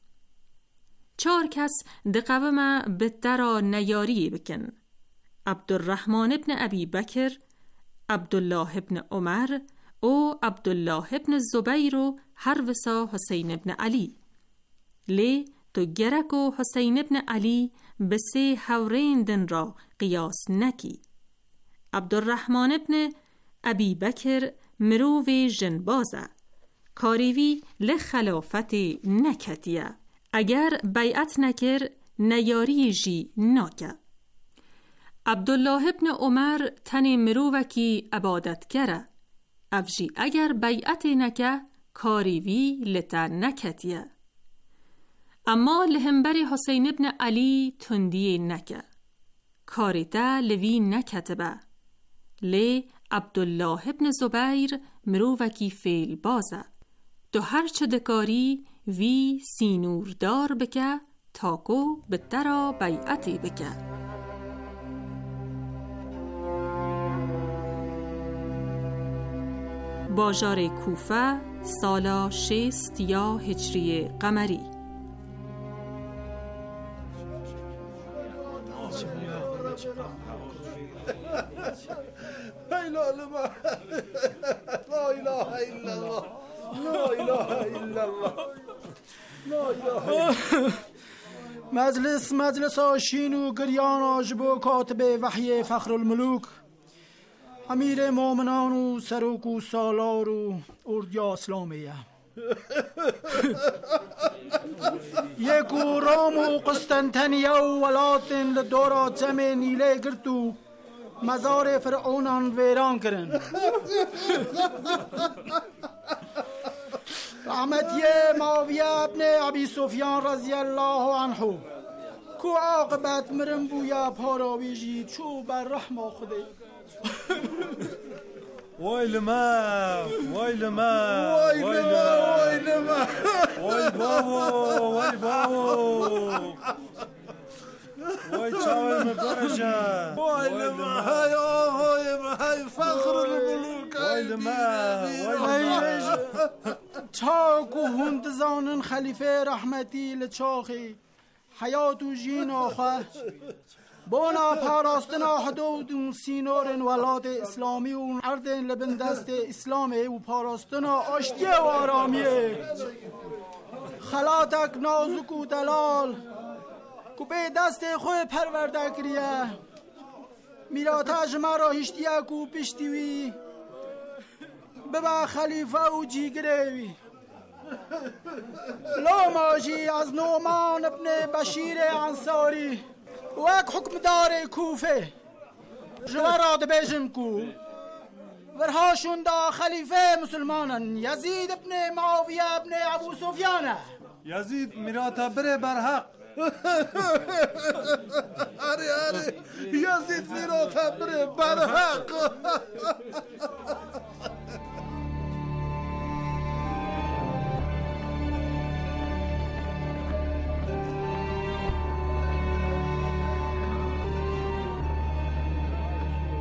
4 کس دقوم بترا نیاری بکن. عبدالرحمن ابن ابی بکر، عبدالله ابن عمر و عبدالله ابن زبیر و هر وسا حسین ابن علی. لی تو گرک و حسین ابن علی به 3 هوریندن را قیاس نکی. عبدالرحمن ابن ابی بکر مروی جنبازه کاریوی لخلافت نکتیه. اگر بیعت نکر نیاری جی ناکه. عبدالله ابن عمر تن مرووکی عبادت کره. افجی اگر بیعت نکه کاریوی لتا نکتیه. اما لهمبر حسین ابن علی تندیه نکه. کاریتا لوی نکتبه. لی عبدالله ابن زبیر مرووکی فیل بازه. دو هر چه دکاری وی سینور دار بکه تاکو به درا بیعتی بکه. باجار کوفه سالا 60 یا هجری قمری. لا اله الا الله لا اله الا الله لا اله. مجلس آشین و گریان آجبو کاتب وحی فخر الملوک امیر مومنان و سروک و سالار و اردیا اسلامیه یکو رام و قسطنطنیه و ولاتن لدورا جمع نیله گرتو مزار فرعونان ویران کرن. رحمتی معاویه ابن ابی سفیان رضی الله عنه کو عاقبت مرم بویا پاراوی جید چو بر رحمه خوده. وای لما وای لما وای لما وای لما وای بابو وای بابو وای چاوی مبرشا وای لما های آهای های فخر الملوک وای لما وای لما چاک و هند زانن خلیفه رحمتی لچاخی حیات و جین آخه بونا پاراستنا حدود سینور ولاد اسلامی و اردن لبن دست اسلامی و پاراستنا آشتی و آرامیه خلاتک نازک و دلال کو به دست خوی پرورده کریه میراتاج مرا هشتیه کو پشتیوی ببا خلیفه و جیگروی لاماجی از نومان ابن بشیر انصاری وک حکم دار کوفه جواراد بیجم کو ورهاشون دا خلیفه مسلمانن یزید ابن معاویه ابن ابو سفیانه. یزید میراتا بره برحق. اره یزید میراتا بره برحق.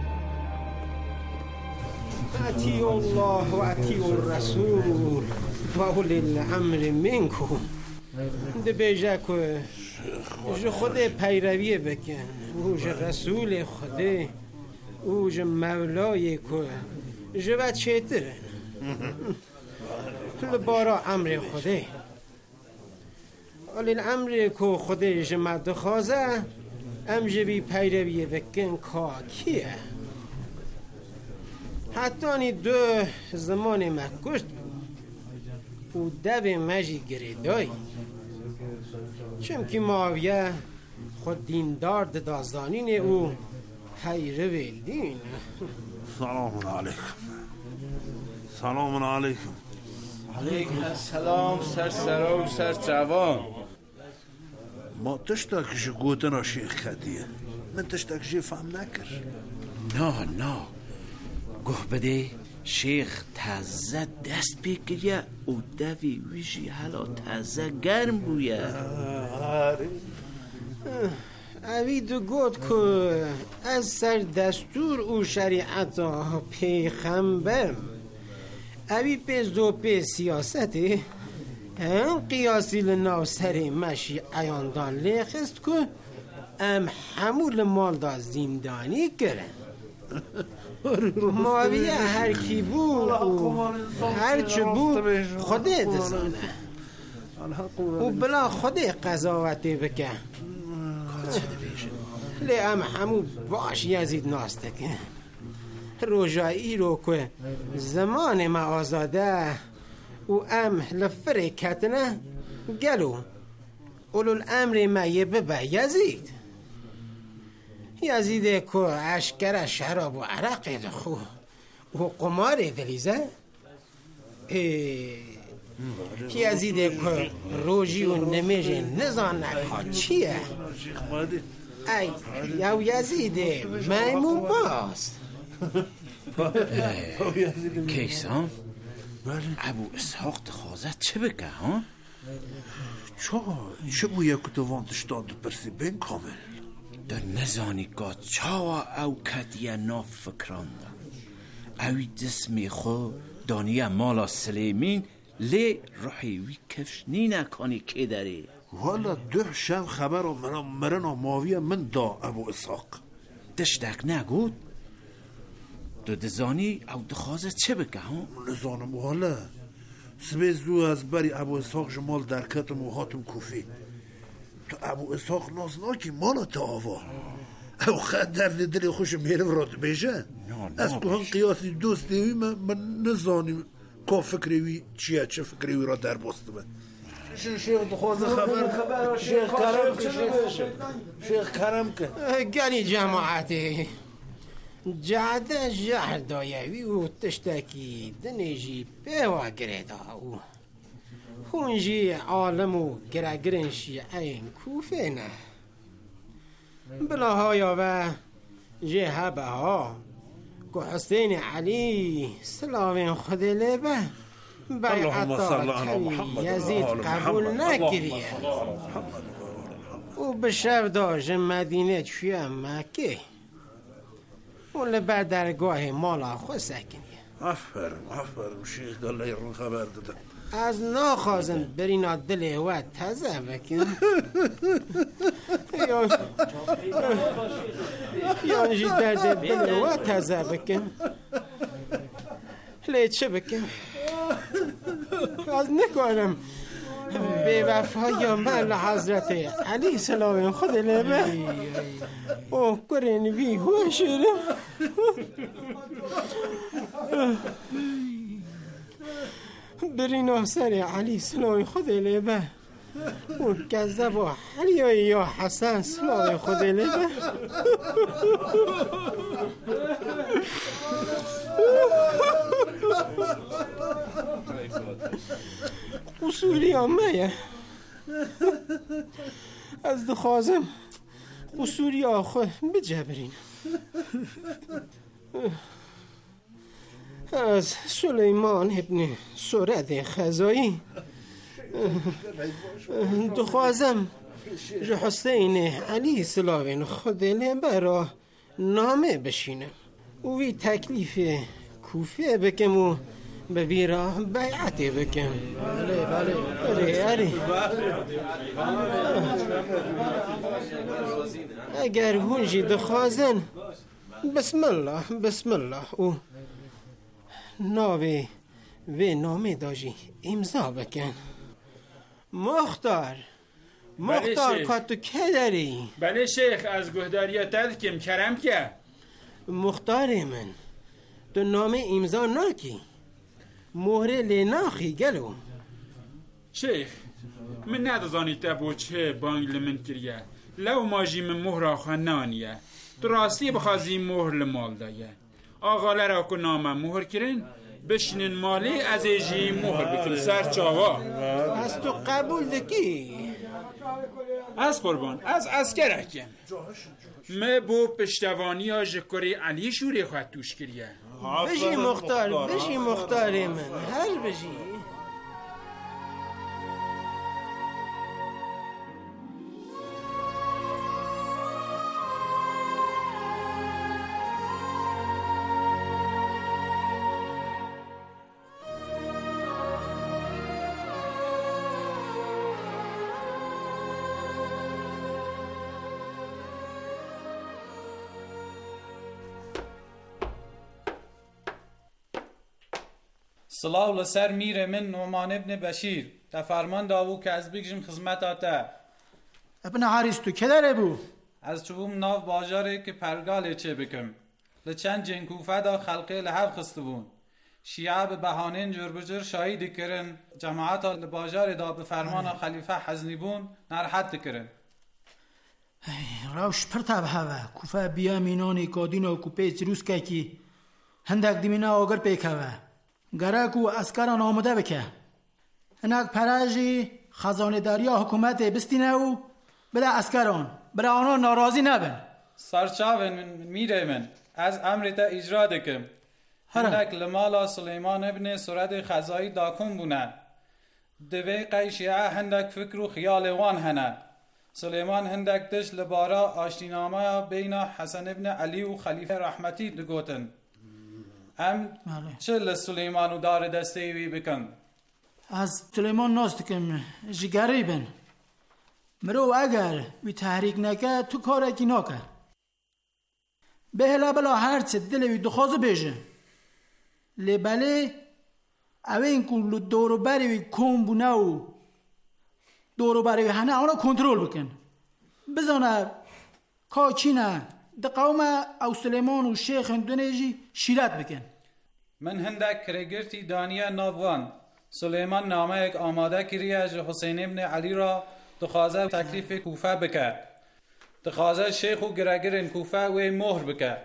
اطیعوا الله و اطیعوا الرسول واولی الامر منکم ده بیجه که جو خود پیروی بکن او جو رسول خود او جو مولای که جو بچه ترن لبارا امر خوده ولی الامر که خوده جمع دخوازه ام جوی پیروی بکن کاکیه حتی نی دو زمان مکشت و دو مجی گریدای چمکی ماویه خود دیندار دازدانین او پیروی دین. سلام علیکم. سلام علیکم. علیکم السلام سر سر جوان. ما تشتاکش گوتنا شیخ کدیه من تشتاکش فهم نکر. نه گوه بده شیخ تازه دست بگیره او دوی ویجی حالا تازه گرم بویه. اوی دو گوت که از سر دستور او شریعتا پیغمبرم اوی پیز دو پیز سیاسته هم قیاسی لناو سر مشی ایاندان لیخست که ام حمول مال دا زیندانی کرن ماویه هر کی بود هر چه بود خوده دزانه و بلا خوده قضاوتی بکن لی ام همو باش یزید ناسته که روژایی رو که زمان ما آزاده و ام لفره کتنه گلو اولو الامر ما یه ببه یزیده که اشکر شراب و عرق دخو و قمار دلیزه یزیده که روژی و نمیجه نزانه ها چیه ای یو یزیده میمون باز کیسان ابو اسحاق دخوازت چه بگه ها؟ چه بویه که تو وانتش داد پرسی بین کامل در نزانی که چاوا او کدیه ناف فکرانده اوی دسمی خو دانیه مالا سلیمین لی روحی وی کفش نی نکنی که داری والا ده شب خبر مرنا ماویه من دا ابو اسحاق دشتک نگود دو دزانی او دخوازت چه بگه ها؟ نزانم والا سبیزو از بری ابو اسحاق جمال درکتم و هاتم کوفی تو ابو اسحاق نازناکی مالا تا آوا او خد درد دل خوش میرم راد بیشه از کوهان قیاسی دوست دیوی من نزانیم که فکریوی چیه چه فکریوی را در بستمه شیخ دخوازه خبر شیخ کرم که گلی جماعتی جعده جهر دایوی و تشتکی دنیجی پیوا گریده او خونجی عالم و گرگرنشی این کوفه نه بلاهایا و جهبه ها که حسین علی سلاوین خود لبه بیعتا یزید قبول نکریه و به شب داشت مدینه چویه مکه و لبه درگاه مالا خود سکنیه. افرم شیخ گله رو خبر دادم از ناخوازن برینا دل و تازه بکن یعنی درد دل و تازه بکن لی چه بکن از نکنم به وفای من حضرت علی سلام خود لبه او کرن بی هوشیرم برینا سر علی سلام خود لبه و کذب و علی یا حسن سلام خود لبه قصوری آمه از دخوازم قصوری آخه بجبرین از سلیمان ابن سرد خزایی دخوازم حسین علی سلاوین خود لبه نامه بشینم وی تکلیف کوفه بکم و به ویرا بیعتی بکن. بله اری اگر هونجی دخوازن بسم الله او ناوی و نامه داجی امضا بکن. مختار که تو که داری؟ بله شیخ، از گهداریت کم کرم که مختار من تو نامه امضا ناکی مهره لناخی گلو. شیخ من ندازانی تبو چه بانگ لمن کریه لو ماجی من مهر خانانیه دراستی بخوازی مهر لمال دایه آقا لرا که نامه مهر کرن بشنن مالی از ایجی مهر بکن سر چاوا. از تو قبول دکی؟ از قربان از اسکر حکم ما بو پشتوانی ها جکری علی شوری خواهد توش کریه. بشی مختار من هر بشی. سلاو لسر میر من نعمان ابن بشیر تفرمان داوو که از بگجم خدمت آتا. ابن حریس تو که داره بو؟ از چوبم ناو باجاره که پرگاله چه بکم لچند جنکوفه دا خلقه لحب خسته بون شیعه به بهانین جربجر شاهیدی کرن جماعت ها لباجار دا به فرمان خلیفه حزنی بون نرحت کرن. راوش پرتا به هوا کوفه بیا مینانی کادین و کوپه چروس که کی هندک دیمینا آگر پیک هوا گرکو اسکران آمده بکه هنک پراجی خزانه داریا حکومت بستینه و بده اسکران بده آنها ناراضی نبن. سرچاون میره من از امرت اجرا دکم هنک لمالا سلیمان ابن سرد خزایی داکن بونه دوی قیشیعه هندک فکر و خیال وان هنه سلیمان هندک دش لبارا آشتینامه بین حسن ابن علی و خلیفه رحمتی دگوتن ام چه لسلیمان و دار دسته وی بکن؟ از سلیمان ناست کم جگری بن مرو اگر وی تحریک نکه تو کار اکی ناکه بهلا بلا هرچه دل وی دخوازو بیجه لبله اوه این کلو دورو بری وی کن بونه و دورو بری وی هنه آنها کنترول بکن بزانه کاچینه ده قوم او سلیمان و شیخ اندونیجی شیرت بکن. من هندک کرگرتی دانیه ناوان سلیمان نامه یک آماده کریه جو حسین ابن علی را دخوازه تکلیف کوفه بکه دخوازه شیخ و گرگر کوفه و مهر بکه.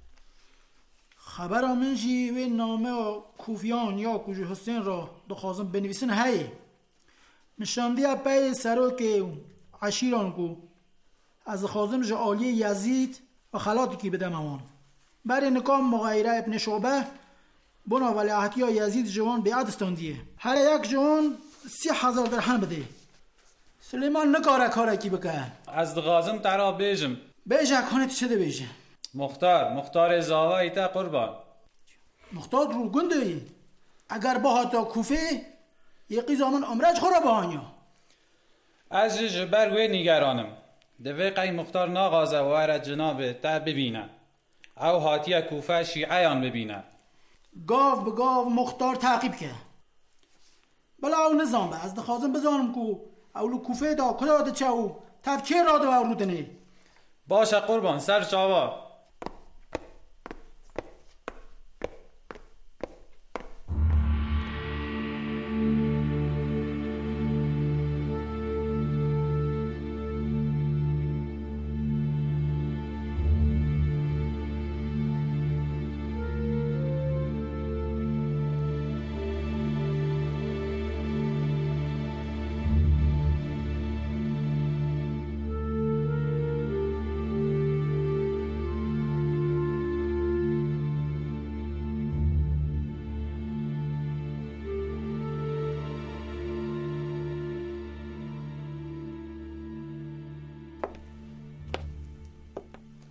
خبر آمنجی و نامه و کوفیان یا کجو حسین را دخوازم بنویسن هی نشاندی پی سروک عشیران کو از خازم جو عالی یزید و خلاتی که بده ممان برای نکام مغیره ابن شعبه بنا ولیعتی ها یزید جوان بیعت استاندیه هر یک جوان 30,000 درهم بده. سلیمان نکاره کاره کی بکن از دغازم ترا بیجم بیجه کنه چه ده بیجه مختار زاوه ایتا قربان مختار رو گنده اگر با هاتا کوفه یقی زمان عمرج خورا بهانیا از جبر و نگرانم دوی قی مختار ناغازه و اره جناب تا ببینه او هاتیه کوفه شیعیان ببینه گاو به گاو مختار تعقیب که بلا او نظام به از دخوازم بزانم کو اولو کوفه دا کدا ده چاو تفکر را دا ورود نه باشه قربان سر چاوا.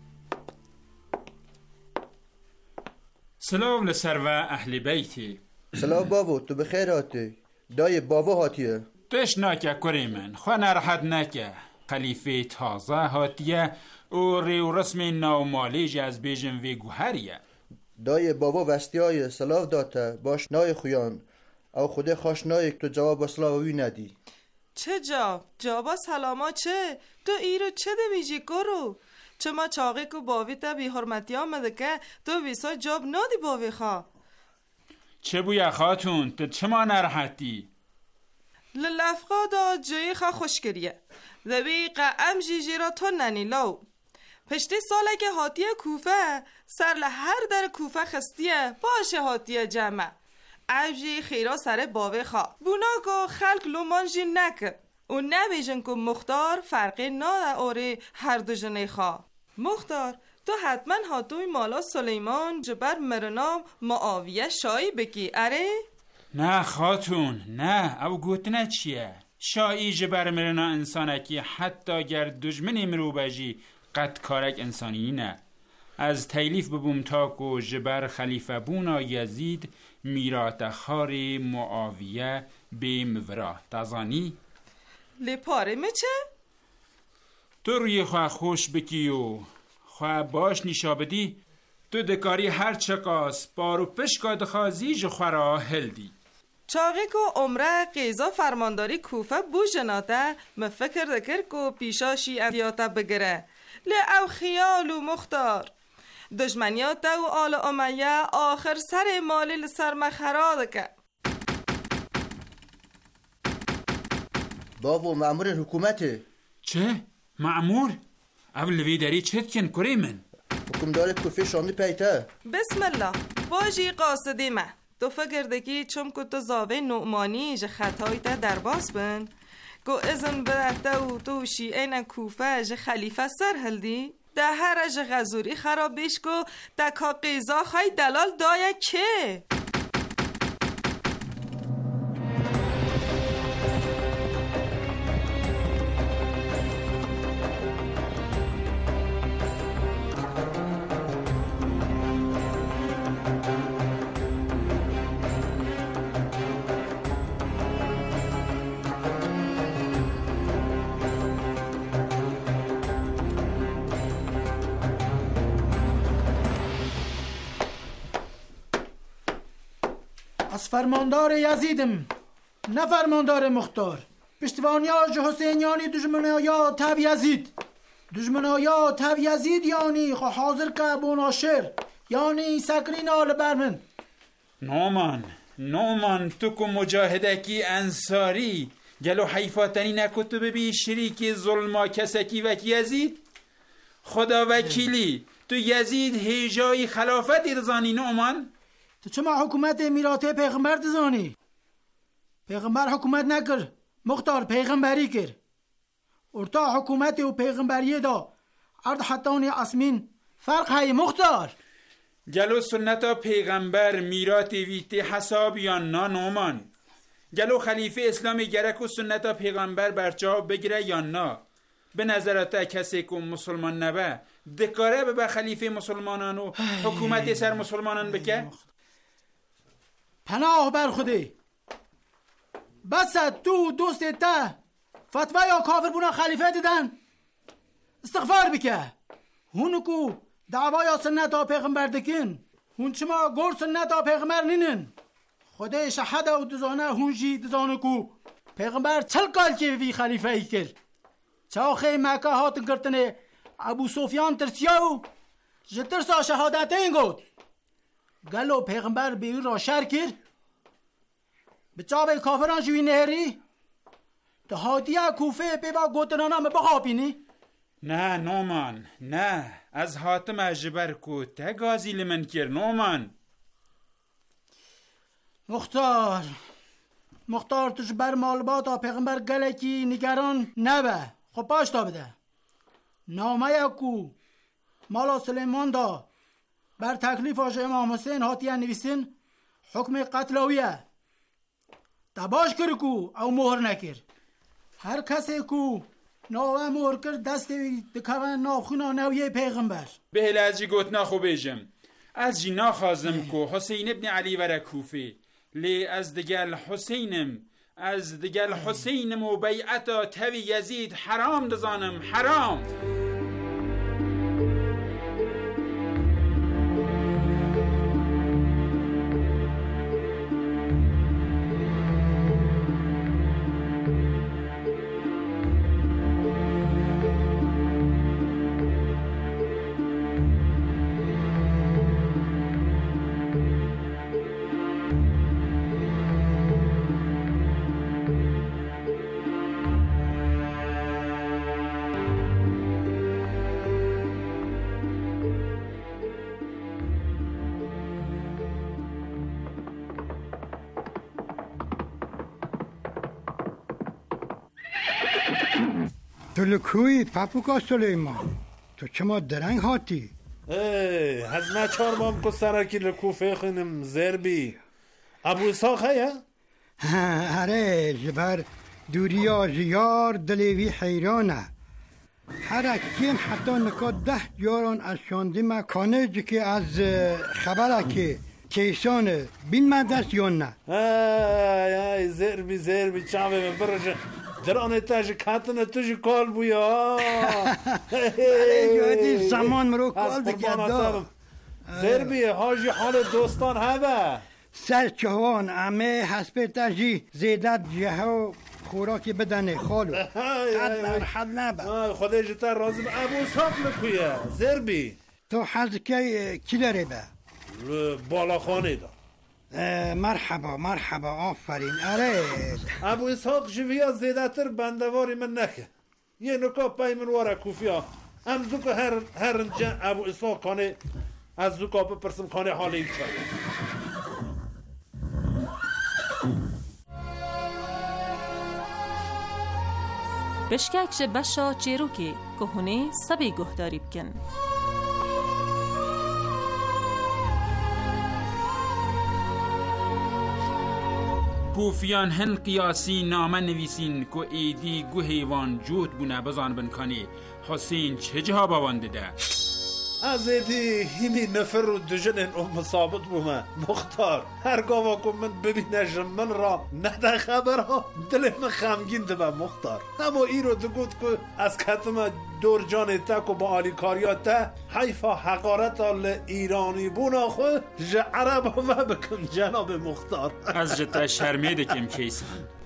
سلام لسر و اهل بیتی سلام بابا تو بخیر هاتی دای بابا هاتیه تش نکه کری من خواه نرحت نکه خلیفه تازه هاتیه و ریو رسم ناومالیج از بیجن وی گوهریه دای بابا وستی های سلاف داته باش نای خویان او خوده خوش نای تو جواب سلاوی ندی چه جواب سلاما چه تو ایرو چه دمیجی کرو چه ما چاقی که باوی تا بی حرمتی آمده که تو ویسا جواب نادی باوی خواه چه بوی خاتون تو چه ما نرحتی للفقا دا جایی خواه خوشگریه ذبی قعم جیجی را تو ننی لو پشتی ساله که هاتیه کوفه سر لهر در کوفه خستیه باشه هاتیه جمع عجی خیرا سر باوی خواه بونا که خلق لومانجی نکه و نبیجن که مختار فرقی ناده اوری هر دو جنه خواه مختار تو حتما هاتوی مالا سلیمان جبر مرنام معاویه شایی بکی اره؟ نه خاتون نه او گوتنه چیه شایی جبر مرنا انسانه که حتی گر دجمن مرو بجی قد کارک انسانی نه از تیلیف ببوم تاکو جبر خلیفه بونا یزید میرات خاری معاویه به مورا تازانی لپاره مچه؟ تو روی خواه خوش بکی و خواه باش نشا بدی تو دکاری هر چقاس بارو پشکا دخوازی جو خورا هلدی چاقی که عمره قیزا فرمانداری کوفه بو جناته مفکر دکر که پیشا شیعیاتا بگره لی او خیال و مختار دشمنیات و آل امیه آخر سر مالی لسر مخرا دکه بابا مأمور حکومته چه؟ مأمور؟ اول ویداری چت کن کری من حکم داره کوفه شاملی پیته بسم الله باجی قاصدی من تو فکر دکی چم که تو زاوه نعمانی جه خطایی تا در باس بن گو ازن برده و تو شیعین کوفه جه خلیفه سر هلدی ده هر جه غزوری خرابیش کو دکا قیزا خواهی دلال دایه که از فرماندار یزیدم نه فرماندار مختار پشتوانیاج حسینیانی دجمنایا تب یزید دجمنایا تب یزید یعنی خو حاضر که بوناشر یعنی سکرین آل برمن نومان تو که مجاهده کی انصاری گلو حیفاتنی نکتو ببی شریک ظلما کسکی وکی یزید خدا وکیلی تو یزید هیجای خلافت ارزانی نومان تو چما حکومت میراته پیغمبر دزانی پیغمبر حکومت نکر مختار پیغمبری کر ارتا حکومت و پیغمبری دا ارد حتانی اسمین فرق های مختار گلو سنتا پیغمبر میرات ویتی حساب یا نا نومان گلو خلیفه اسلامی گرک و سنتا پیغمبر برجا بگیره یا نا به نظرت کسی که مسلمان نبه دکاره به خلیفه مسلمانان و حکومت سر مسلمانان بکه پناه بر خودی بس تو دوست تا فتوا یا کافر بونا خلیفه دیدن استغفار بکه هونکو دعوا یا سنت پیغمبر دکن هون چما گور سنت پیغمبر نینن خدای شهد و دزانه هونجی دزانه کو پیغمبر چل کال که وی خلیفه ای کرد چاخه مکه هاتن کرتنه ابو سفیان ترسیاو جترسا شهادت این گود گلو پیغمبر به او را شر کرد به چاوه کافران جوی نهری تو هاتیه کوفه بیبا گوتنانا بخوابینی نه نومان نه از حاتم اجبر کو تگازی لمن کر نومان مختار توش بر مالباتا پیغمبر گلکی نگران نبه خب باش تا بده نامه کو مالا سلیمان دا بر تکلیف آش امام حسین هاتیه نویسین حکم قتلویه تباش کر کو او مهر نکر هر کسی کو ناوه مهر کرد دست دکوه نافخونا نویه پیغمبر به هل از جی گوتنا خو بیجم از جی ناخازم کو حسین ابن علی ور کوفه لی از دگل حسینم و بیعتا توی یزید حرام دزانم حرام. تو لکوی پاپوکا سلیمان تو چما درنگ هاتی؟ از نچار بام که سرکی لکوفه خینم زربی ابو اسحاق هیا؟ اره جبر دوریا زیار دلیوی حیرانه هر اکیم حتی نکات 10 جاران از شاندی مکانه که از خبره که کیسانه بین مدست یا نه ای زربی چاوه برجه درانه تاج کاتنه توش کال بویا جوادی زمان مرو کال دکیادا زربی حاجی حال دوستان هوا سرچوان امه حسب تاجی زیدت جهه و خوراکی بدنه خالو حد نبا خودش تا رازم ابو اسحاق لکویه زربی تو حز کی داره با بالا خانه دا مرحبا آفرین اره ابو اسحاق جویا زیدتر بندواری من نکه یه نکا پای من واره کوفیا ام زوکا هر انجا ابو اسحاق کانه از زوکا بپرسم کانه حالی چه بشکک بشا چیروکی که هونه سبی گهداری بکن. کوفیان هن قیاسی نامه نویسین که ایدی گو حیوان جود بونه بزان بنکانی حسین چه جها باوانده ده؟ از ایدی همی نفر و دجن ام ثابت بومه مختار هرگاه کن من ببینشم من را نده خبرها دل من خمگین ده مختار اما ای رو دگود که از کتم دور جان تک و با آلی کاریات ده حیفا حقارت آل ایرانی بونا خو جه عرب و بکن جناب مختار از جتا شرمیده کم کیسان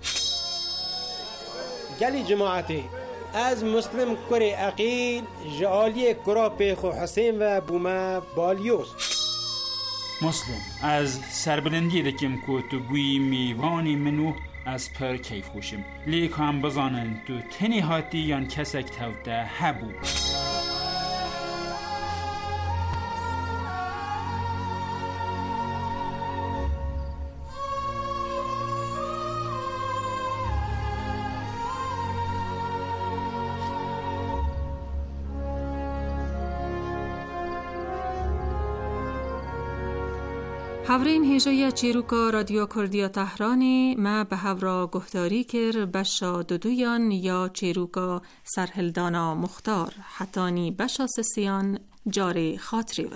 گلی جماعتی از مسلم کری عقیل جعالی کرا پیخ و حسین و بومه بالیوس مسلم از سربلندی دکم که تو گوی میوانی منو از پر کیف خوشم لیک هم بزانن تو تنی هاتی یان کسک توته هبو هورین هیجای چیروکا رادیو کردیا تهرانی ما به هورا گهداری کر بشا دودویان یا چیروکا سرهلدانا مختار حتانی بشا سسیان جاری خاطری و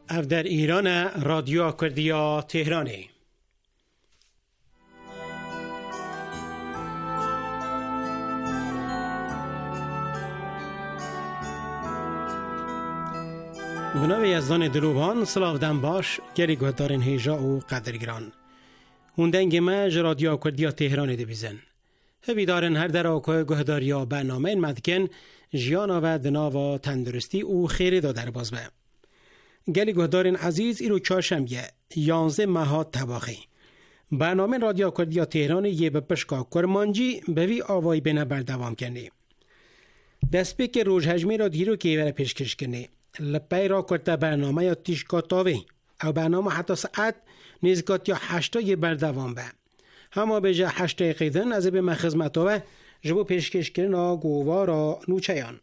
اف در ایران رادیو کردیا تهرانی. بنابه یزدان دلوان سلاودن باش گری گهدارن هیجا و قدرگران هوندنگ مج رادیو کردیا تهران دبیزن هبی دارن هر در آکای گهداریا برنامه این مدکن جیانا و دنا و تندرستی و خیری دا در باز به گلی گهدارن عزیز ایرو چهارشنبه 11 ماه تباخی برنامه رادیو کردیا تهران یه به پشکا کرمانجی به وی آوای بینه بردوام کنی دست به که روز هجمی را دیرو که ایوره پیشکش کنی لپای را کرده برنامه یا تیشکاتاوی او برنامه حتی ساعت نیزگات یا 8 بردوام به همه به جه 8 قیدن از به مخزمتاوه جبو پیشکش کرنا گووارا نوچیان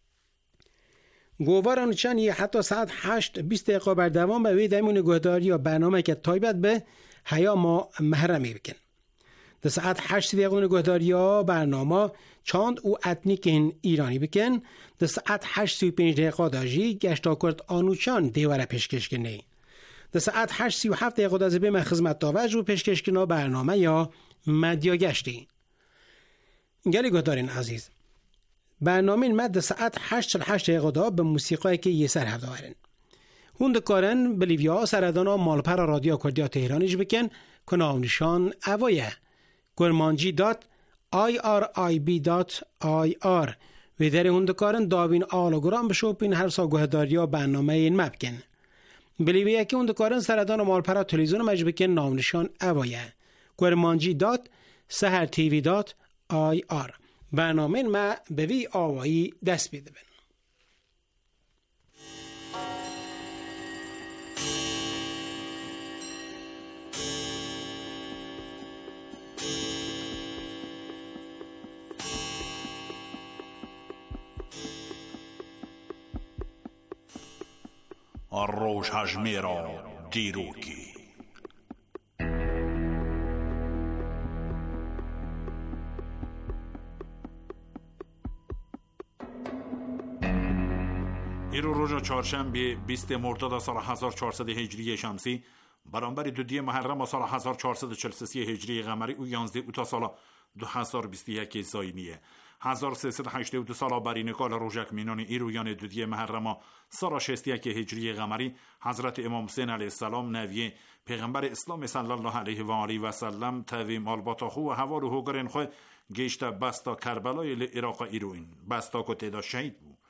گووارا نوچیان یه حتی ساعت 8-20 دقیقه بردوام به وی دایمون گهداری یا برنامه که تایبت به حیا ما محرمی بکن در ساعت 8 دقیقه گهداری برنامه چاند او اتنیکین ایرانی بکن در ساعت 8:35 دقیقه داجی گشتا کرد آنوچان دیواره پیشکش کنه در ساعت 8:37 دقیقه دازه به خدمت داوج رو پیشکش کنه برنامه یا مدیا گشتی گلی گهدارین عزیز برنامه این مد ساعت 8:48 دقیقه دا به موسیقی که یه سر هفته ورن هوند کارن بلیویا سردانا مالپر رادیو کردیا تهرانیش بکن کناو نشان اوایه kurmanji.irib.ir و در هندکارن داوین آلوگرام بشوپین هر سا گهداریا برنامه این مبکن بلیویا که هندکارن سردان مالپرا تلویزیون مجبکن نامنشان اوایه kurmanji.sahartv.ir برنامه این ما به وی آوایی دست بیده بین روش هجمیرا دیروکی ایرو روز چهارشنبه 20 مرداد سال 1400 هجری شمسی برابر 2 محرم سال 1443 هجری قمری و 11 اوت سال 2021 زاینیه 1382 سال برینکال روژک مینان ایرویان 2 محرم سال 61 هجری قمری حضرت امام حسین علیه السلام نویه پیغمبر اسلام صلی الله علیه و آله و سلم تویم آلباتا و هوار و هوگرن خو گشت بستا کربلای عراق ایروین بستا کو تعداد شهید بود